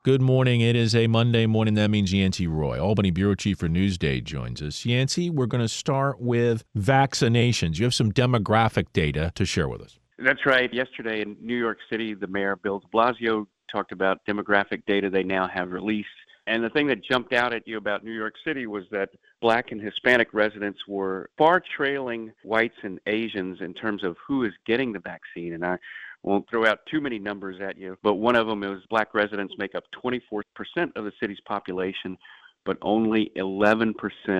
Good morning. It is a Monday morning. That means Yancey Roy, Albany Bureau Chief for Newsday, joins us. Yancey, we're going to start with vaccinations. You have some demographic data to share with us. That's right. Yesterday in New York City, the mayor, Bill de Blasio, talked about demographic data they now have released. And the thing that jumped out at you about New York City was that Black and Hispanic residents were far trailing whites and Asians in terms of who is getting the vaccine. And I won't throw out too many numbers at you, but one of them is Black residents make up 24% of the city's population, but only 11%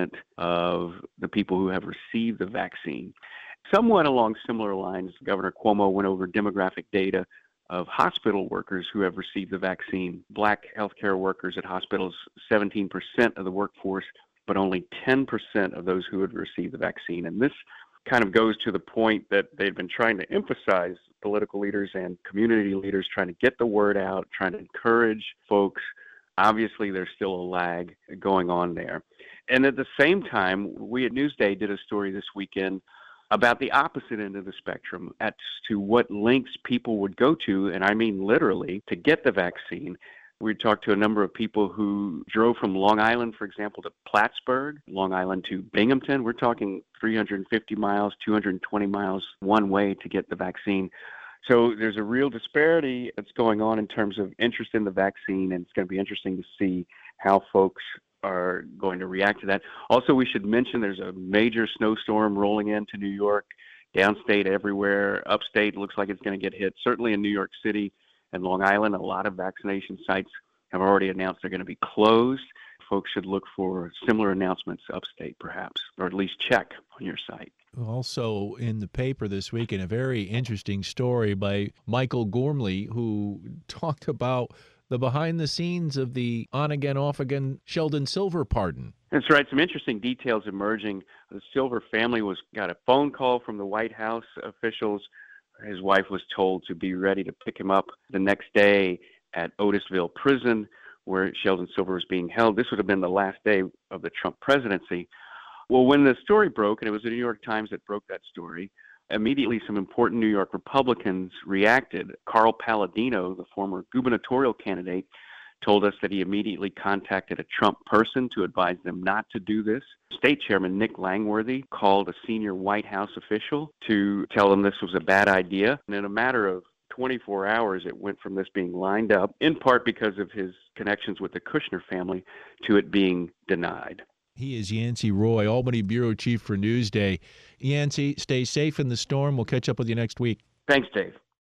of the people who have received the vaccine. Somewhat along similar lines, Governor Cuomo went over demographic data of hospital workers who have received the vaccine. Black healthcare workers at hospitals, 17% of the workforce, but only 10% of those who had received the vaccine. And this kind of goes to the point that they've been trying to emphasize, political leaders and community leaders, trying to get the word out, trying to encourage folks. Obviously, there's still a lag going on there. And at the same time, we at Newsday did a story this weekend about the opposite end of the spectrum as to what lengths people would go to, and I mean literally, to get the vaccine. We talked to a number of people who drove from Long Island, for example, to Plattsburgh, Long Island to Binghamton. We're talking 350 miles, 220 miles one way to get the vaccine. So there's a real disparity that's going on in terms of interest in the vaccine, and it's going to be interesting to see how folks are going to react to that. Also, we should mention there's a major snowstorm rolling into New York, downstate everywhere. Upstate looks like it's going to get hit. Certainly in New York City and Long Island, a lot of vaccination sites have already announced they're going to be closed. Folks should look for similar announcements upstate, perhaps, or at least check on your site. Also in the paper this week, in a very interesting story by Michael Gormley, who talked about the behind the scenes of the on-again, off-again Sheldon Silver pardon. That's right. Some interesting details emerging. The Silver family got a phone call from the White House officials. His wife was told to be ready to pick him up the next day at Otisville Prison, where Sheldon Silver was being held. This would have been the last day of the Trump presidency. Well, when the story broke, and it was the New York Times that broke that story, immediately some important New York Republicans reacted. Carl Palladino, the former gubernatorial candidate, told us that he immediately contacted a Trump person to advise them not to do this. State Chairman Nick Langworthy called a senior White House official to tell them this was a bad idea. And in a matter of 24 hours, it went from this being lined up, in part because of his connections with the Kushner family, to it being denied. He is Yancey Roy, Albany Bureau Chief for Newsday. Yancey, stay safe in the storm. We'll catch up with you next week. Thanks, Dave.